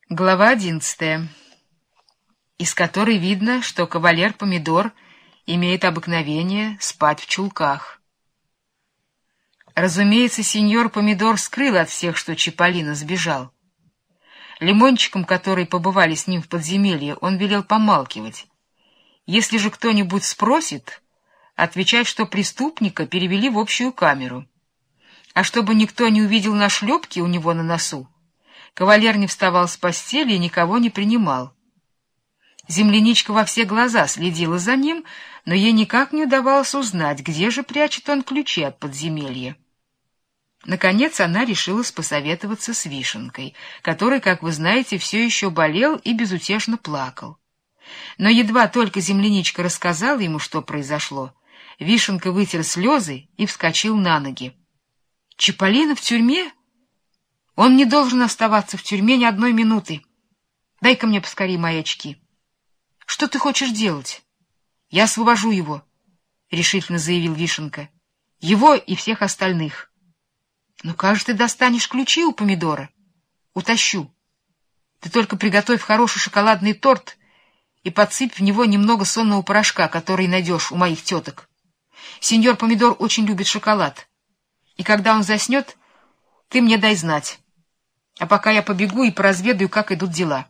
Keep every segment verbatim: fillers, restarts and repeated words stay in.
Глава одиннадцатая, из которой видно, что кавалер Помидор имеет обыкновение спать в чулках. Разумеется, сеньор Помидор скрыл от всех, что Чиполлино сбежал. Лимончикам, которые побывали с ним в подземелье, он велел помалкивать. Если же кто-нибудь спросит, отвечать, что преступника перевели в общую камеру. А чтобы никто не увидел нашлепки у него на носу, кавалер не вставал с постели и никого не принимал. Земляничка во все глаза следила за ним, но ей никак не удавалось узнать, где же прячет он ключи от подземелья. Наконец она решилась посоветоваться с Вишенкой, который, как вы знаете, все еще болел и безутешно плакал. Но едва только Земляничка рассказала ему, что произошло, Вишенка вытер слезы и вскочил на ноги. — Чиполлино в тюрьме? Он не должен оставаться в тюрьме ни одной минуты. Дай-ка мне поскорее мои очки. — Что ты хочешь делать? — Я освобожу его, — решительно заявил Вишенка. — Его и всех остальных. — Ну как же ты достанешь ключи у Помидора? — Утащу. Ты только приготовь хороший шоколадный торт и подсыпь в него немного сонного порошка, который найдешь у моих теток. Сеньор Помидор очень любит шоколад. И когда он заснет, ты мне дай знать. А пока я побегу и поразведаю, как идут дела.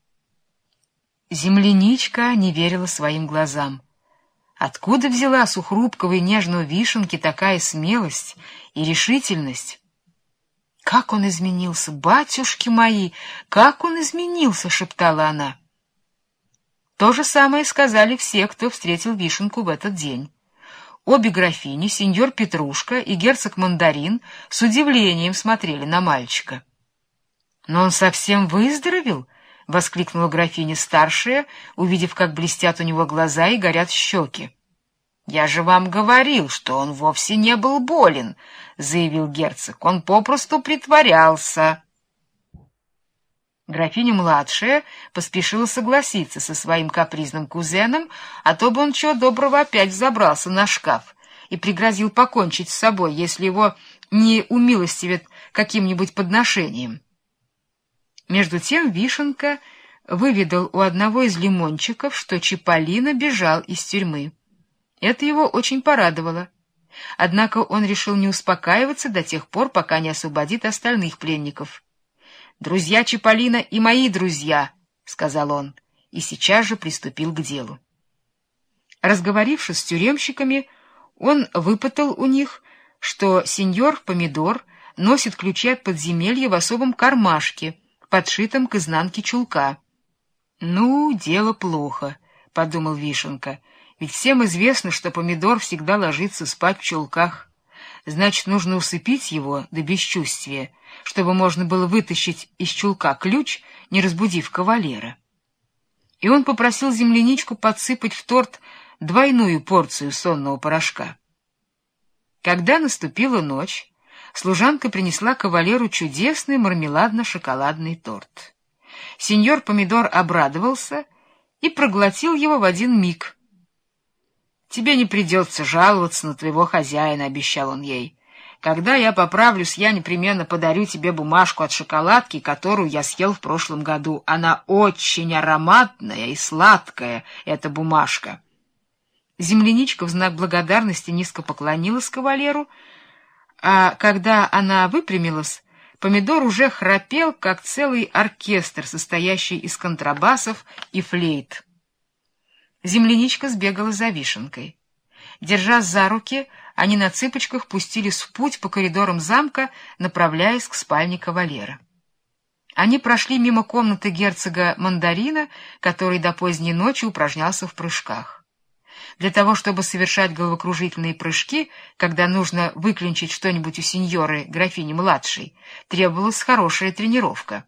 Земляничка не верила своим глазам. Откуда взялась у хрупкого и нежного Вишенки такая смелость и решительность? «Как он изменился, батюшки мои! Как он изменился!» — шептала она. То же самое сказали все, кто встретил Вишенку в этот день. Обе графини, сеньор Петрушка и герцог Мандарин, с удивлением смотрели на мальчика. — Но он совсем выздоровел? — воскликнула графиня старшая, увидев, как блестят у него глаза и горят щеки. — Я же вам говорил, что он вовсе не был болен, — заявил герцог. — Он попросту притворялся. Графиня-младшая поспешила согласиться со своим капризным кузеном, а то бы он чего доброго опять взобрался на шкаф и пригрозил покончить с собой, если его не умилостивят каким-нибудь подношением. Между тем Вишенка выведал у одного из лимончиков, что Чиполлино бежал из тюрьмы. Это его очень порадовало. Однако он решил не успокаиваться до тех пор, пока не освободит остальных пленников. «Друзья Чиполлино и мои друзья», — сказал он, и сейчас же приступил к делу. Разговорившись с тюремщиками, он выпытал у них, что сеньор Помидор носит ключи от подземелья в особом кармашке, подшитом к изнанке чулка. «Ну, дело плохо», — подумал Вишенка, — «ведь всем известно, что Помидор всегда ложится спать в чулках. Значит, нужно усыпить его до бесчувствия, чтобы можно было вытащить из чулка ключ, не разбудив кавалера». И он попросил земляничку подсыпать в торт двойную порцию сонного порошка. Когда наступила ночь, служанка принесла кавалеру чудесный мармеладно-шоколадный торт. Сеньор Помидор обрадовался и проглотил его в один миг. «Тебе не придется жаловаться на твоего хозяина», — обещал он ей. «Когда я поправлюсь, я непременно подарю тебе бумажку от шоколадки, которую я съел в прошлом году. Она очень ароматная и сладкая, эта бумажка». Земляничка в знак благодарности низко поклонилась кавалеру, а когда она выпрямилась, Помидор уже храпел, как целый оркестр, состоящий из контрабасов и флейт. Земляничка сбегала за Вишенкой. Держась за руки, они на цыпочках пустились в путь по коридорам замка, направляясь к спальне кавалера. Они прошли мимо комнаты герцога Мандарина, который до поздней ночи упражнялся в прыжках. Для того, чтобы совершать головокружительные прыжки, когда нужно выклинчить что-нибудь у сеньоры, графини-младшей, требовалась хорошая тренировка.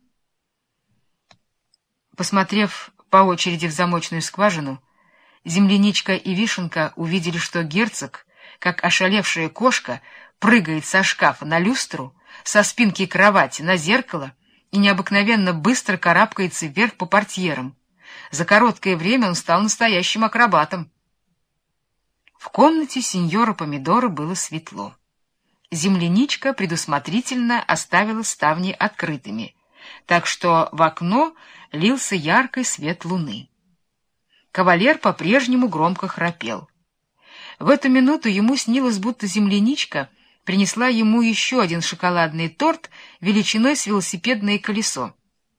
Посмотрев по очереди в замочную скважину, Земляничка и Вишенка увидели, что герцог, как ошалевшая кошка, прыгает со шкафа на люстру, со спинки кровати на зеркало и необыкновенно быстро карабкается вверх по портьерам. За короткое время он стал настоящим акробатом. В комнате сеньора Помидора было светло. Земляничка предусмотрительно оставила ставни открытыми, так что в окно лился яркий свет луны. Кавалер по-прежнему громко храпел. В эту минуту ему снилось, будто земляничка принесла ему еще один шоколадный торт величиной с велосипедное колесо.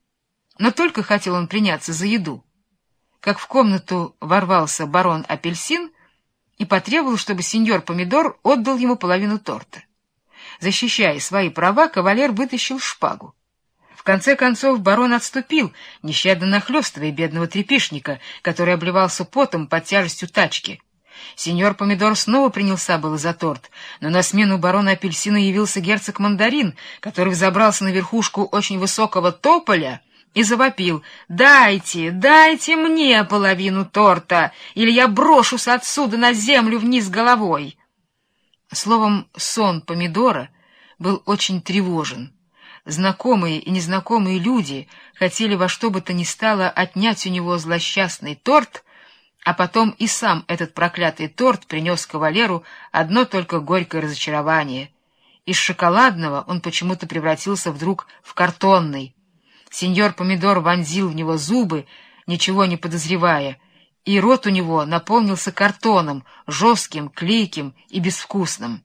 Но только хотел он приняться за еду, как в комнату ворвался барон Апельсин и потребовал, чтобы сеньор Помидор отдал ему половину торта. Защищая свои права, кавалер вытащил шпагу. В конце концов барон отступил, нещадно нахлёстывая бедного трепишника, который обливался потом под тяжестью тачки. Сеньор Помидор снова принялся было за торт, но на смену барона Апельсина явился герцог Мандарин, который взобрался на верхушку очень высокого тополя и завопил: «Дайте, дайте мне половину торта, или я брошусь отсюда на землю вниз головой!» Словом, сон Помидора был очень тревожен. Знакомые и незнакомые люди хотели во что бы то ни стало отнять у него злосчастный торт, а потом и сам этот проклятый торт принес кавалеру одно только горькое разочарование. Из шоколадного он почему-то превратился вдруг в картонный. Сеньор Помидор вонзил в него зубы, ничего не подозревая, и рот у него наполнился картоном, жестким, клейким и безвкусным.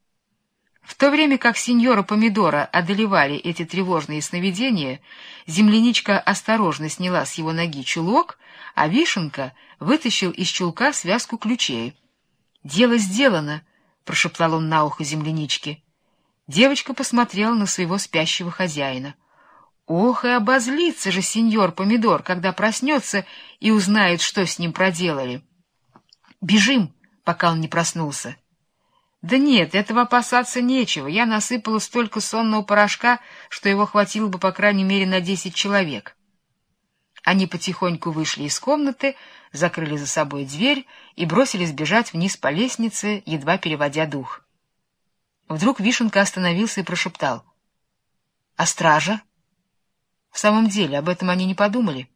В то время как сеньора Помидора одолевали эти тревожные сновидения, земляничка осторожно сняла с его ноги чулок, а Вишенка вытащил из чулка связку ключей. «Дело сделано», — прошептал он на ухо земляничке. Девочка посмотрела на своего спящего хозяина. Ох, и обозлится же сеньор Помидор, когда проснется и узнает, что с ним проделали. «Бежим, пока он не проснулся». «Да нет, этого опасаться нечего. Я насыпала столько сонного порошка, что его хватило бы, по крайней мере, на десять человек». Они потихоньку вышли из комнаты, закрыли за собой дверь и бросились бежать вниз по лестнице, едва переводя дух. Вдруг Вишенка остановился и прошептал: «А стража?» В самом деле, об этом они не подумали.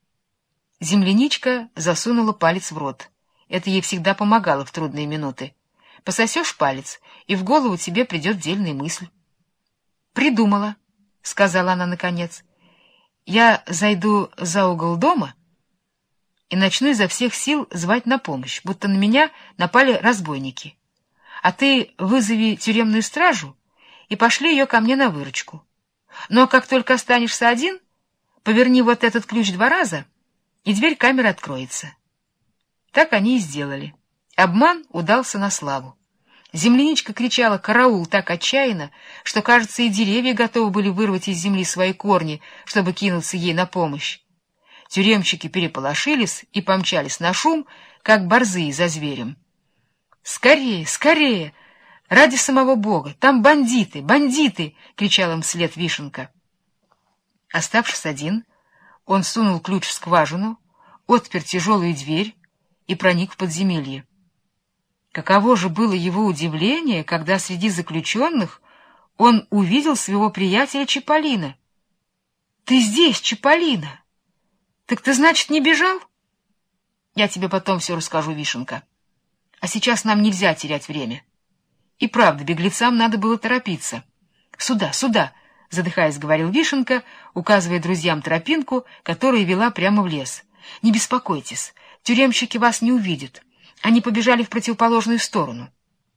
Земляничка засунула палец в рот. Это ей всегда помогало в трудные минуты. Пососешь палец, и в голову тебе придет дельная мысль. «Придумала», — сказала она наконец. «Я зайду за угол дома и начну изо всех сил звать на помощь, будто на меня напали разбойники. А ты вызови тюремную стражу и пошли ее ко мне на выручку. Но как только останешься один, поверни вот этот ключ два раза, и дверь камеры откроется». Так они и сделали. Обман удался на славу. Земляничка кричала «караул» так отчаянно, что, кажется, и деревья готовы были вырвать из земли свои корни, чтобы кинуться ей на помощь. Тюремщики переполошились и помчались на шум, как борзые за зверем. «Скорее, скорее! Ради самого Бога! Там бандиты, бандиты!» — кричал им вслед Вишенка. Оставшись один, он сунул ключ в скважину, отпер тяжелую дверь и проник в подземелье. Каково же было его удивление, когда среди заключенных он увидел своего приятеля Чиполлино. «Ты здесь, Чиполлино? Так ты, значит, не бежал?» «Я тебе потом все расскажу, Вишенка. А сейчас нам нельзя терять время». И правда, беглецам надо было торопиться. «Сюда, сюда!» — задыхаясь, говорил Вишенка, указывая друзьям тропинку, которая вела прямо в лес. «Не беспокойтесь, тюремщики вас не увидят. Они побежали в противоположную сторону».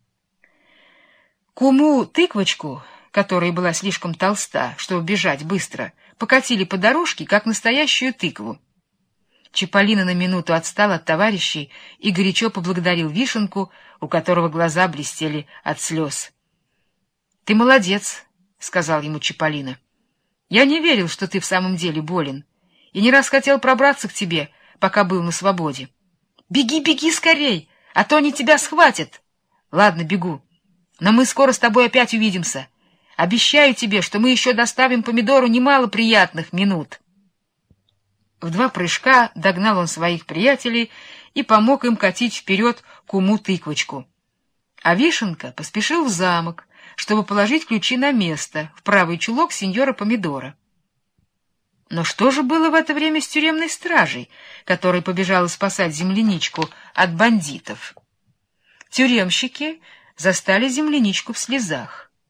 Куму-тыквочку, которая была слишком толста, чтобы бежать быстро, покатили по дорожке, как настоящую тыкву. Чиполлино на минуту отстал от товарищей и горячо поблагодарил Вишенку, у которого глаза блестели от слез. «Ты молодец», — сказал ему Чиполлино. «Я не верил, что ты в самом деле болен, и не раз хотел пробраться к тебе, пока был на свободе. Беги, беги скорей, а то они тебя схватят». «Ладно, бегу, но мы скоро с тобой опять увидимся. Обещаю тебе, что мы еще доставим Помидору немало приятных минут». В два прыжка догнал он своих приятелей и помог им катить вперед куму-тыквочку. А Вишенка поспешил в замок, чтобы положить ключи на место, в правый чулок сеньора Помидора. Но что же было в это время с тюремной стражей, которая побежала спасать земляничку от бандитов? Тюремщики застали земляничку в слезах.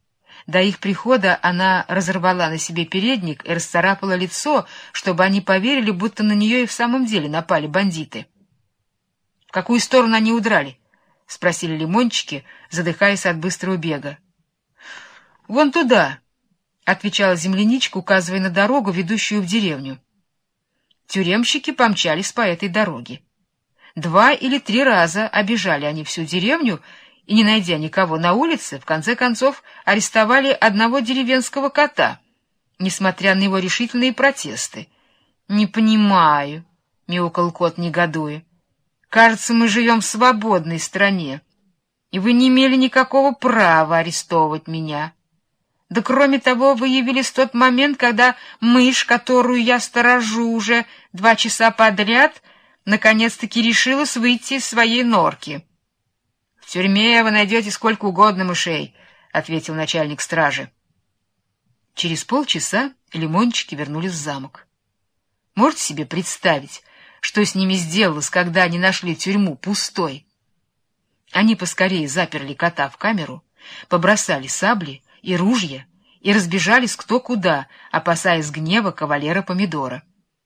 До их прихода она разорвала на себе передник и расцарапала лицо, чтобы они поверили, будто на нее и в самом деле напали бандиты. — В какую сторону они удрали? — спросили лимончики, задыхаясь от быстрого бега. — Вон туда, — отвечала земляничка, указывая на дорогу, ведущую в деревню. Тюремщики помчались по этой дороге. Два или три раза обежали они всю деревню и, не найдя никого на улице, в конце концов арестовали одного деревенского кота, несмотря на его решительные протесты. — Не понимаю, — мяукал кот, негодуя. — Кажется, мы живем в свободной стране, и вы не имели никакого права арестовывать меня. Да кроме того, вы явились в тот момент, когда мышь, которую я сторожу уже два часа подряд, наконец-таки решилась выйти из своей норки. — В тюрьме вы найдете сколько угодно мышей, — ответил начальник стражи. Через полчаса лимончики вернулись в замок. Можете себе представить, что с ними сделалось, когда они нашли тюрьму пустой? Они поскорее заперли кота в камеру, побросали сабли и ружья и разбежались кто куда, опасаясь гнева кавалера Помидора.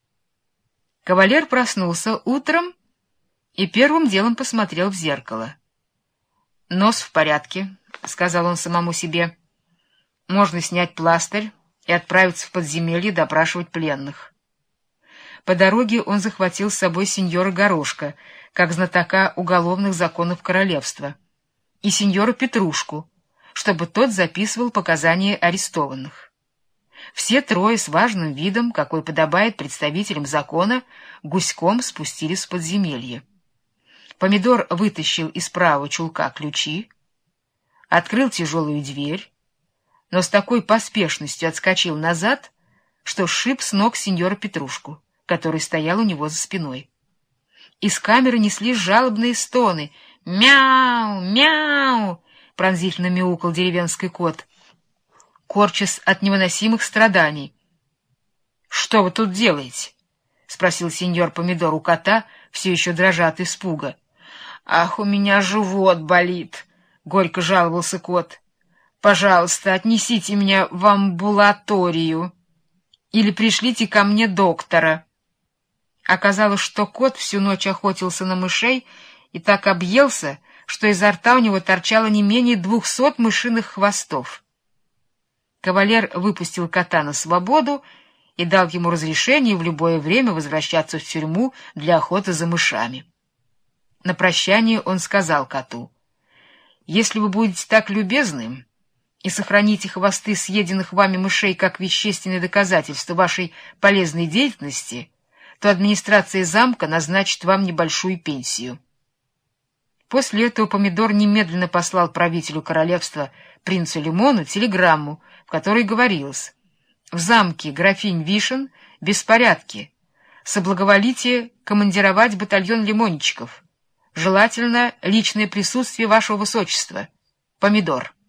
Кавалер проснулся утром и первым делом посмотрел в зеркало. — Нос в порядке, — сказал он самому себе. — Можно снять пластырь и отправиться в подземелье допрашивать пленных. По дороге он захватил с собой сеньора Горошка, как знатока уголовных законов королевства, и сеньора Петрушку, чтобы тот записывал показания арестованных. Все трое с важным видом, какой подобает представителям закона, гуськом спустились в подземелье. Помидор вытащил из правого чулка ключи, открыл тяжелую дверь, но с такой поспешностью отскочил назад, что сшиб с ног сеньора Петрушку, который стоял у него за спиной. Из камеры неслись жалобные стоны. «Мяу! Мяу!» — пронзительно мяукал деревенский кот, корчась от невыносимых страданий. — Что вы тут делаете? — спросил сеньор Помидор у кота, все еще дрожа от испуга. — Ах, у меня живот болит! — горько жаловался кот. — Пожалуйста, отнесите меня в амбулаторию или пришлите ко мне доктора. Оказалось, что кот всю ночь охотился на мышей и так объелся, что изо рта у него торчало не менее двухсот мышиных хвостов. Кавалер выпустил кота на свободу и дал ему разрешение в любое время возвращаться в тюрьму для охоты за мышами. На прощание он сказал коту: «Если вы будете так любезны и сохраните хвосты съеденных вами мышей как вещественное доказательство вашей полезной деятельности, то администрация замка назначит вам небольшую пенсию». После этого Помидор немедленно послал правителю королевства принцу Лимону телеграмму, в которой говорилось: «В замке графинь Вишен беспорядки. Соблаговолите командировать батальон лимончиков. Желательно личное присутствие вашего высочества. Помидор».